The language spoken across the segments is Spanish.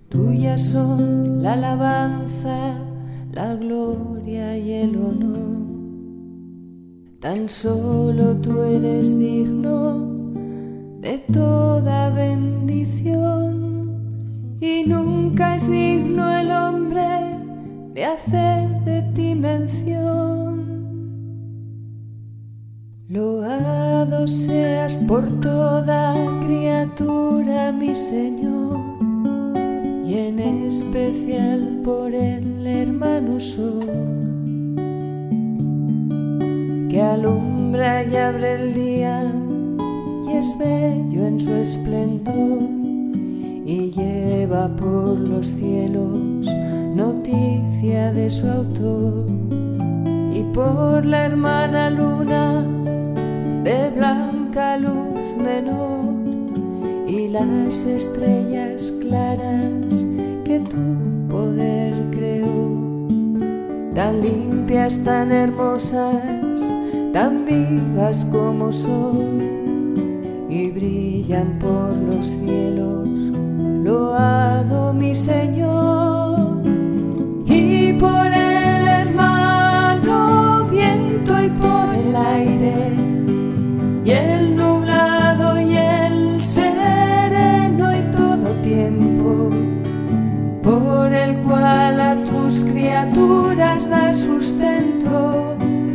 Tuyas son la alabanza, la gloria y el honor. Tan solo tú eres digno de toda bendición, y nunca es digno el hombre de hacer de ti mención. Loado seas por toda criatura, mi Señor, y en especial por el hermano sol, que alumbra y abre el día y es bello en su esplendor, y lleva por los cielos noticia de su autor. Y por la hermana luna de blanca luz menor, y las estrellas claras que tu poder creó, tan limpias, tan hermosas, tan vivas como son, y brillan por los cielos. Loado mi Señor. Y por el hermano viento y por el aire, y el nublado y el sereno y todo tiempo, por el cual a tus criaturas da sustento.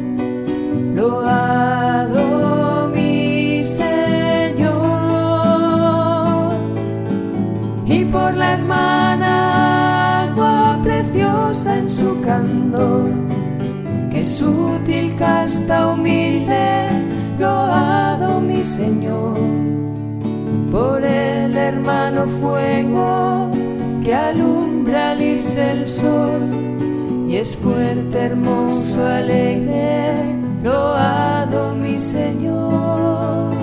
Loado mi Señor. Y por la hermana agua preciosa en su candor, que es útil, casta, humilde. Loado mi Señor. Por el hermano fuego que alumbra al irse el sol, y es fuerte, hermoso, alegre. Loado mi Señor.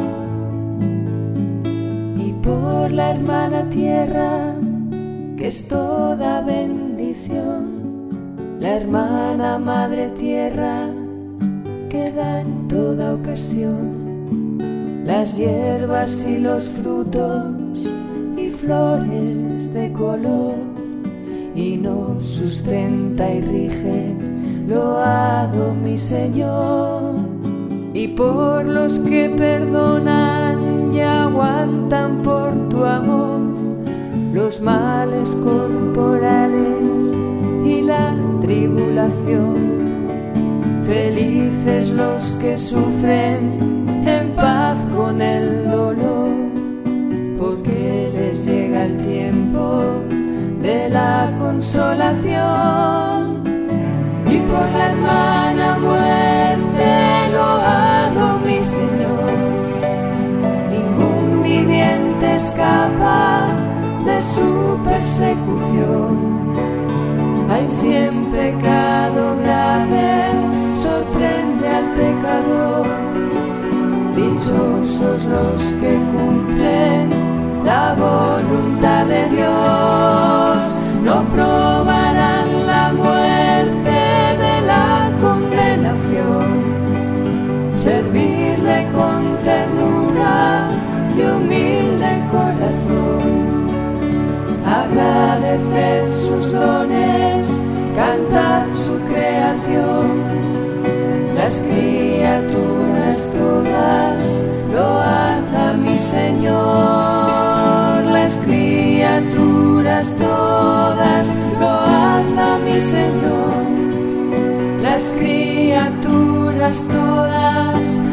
Y por la hermana tierra, que es toda bendición, la hermana madre tierra, que da en toda ocasión las hierbas y los frutos y flores de color, y nos sustenta y rige. Loado mi Señor. Y por los que perdonan y aguantan por tu amor los males corporales y la tribulación, felices los que sufren en paz con el dolor, porque les llega el tiempo de la consolación. Y por la hermana muerte, loado mi Señor. Ningún viviente escapa de su persecución. Hay siempre pecado grave, sorprende al pecador. Dichosos los que cumplen la voluntad de Dios, no probarán la muerte de la condenación. Servirle con ternura y humilde corazón, agradeced sus dones, cantad su creación. Las criaturas todas, load a mi Señor. Las criaturas todas, load a mi Señor. Las criaturas todas,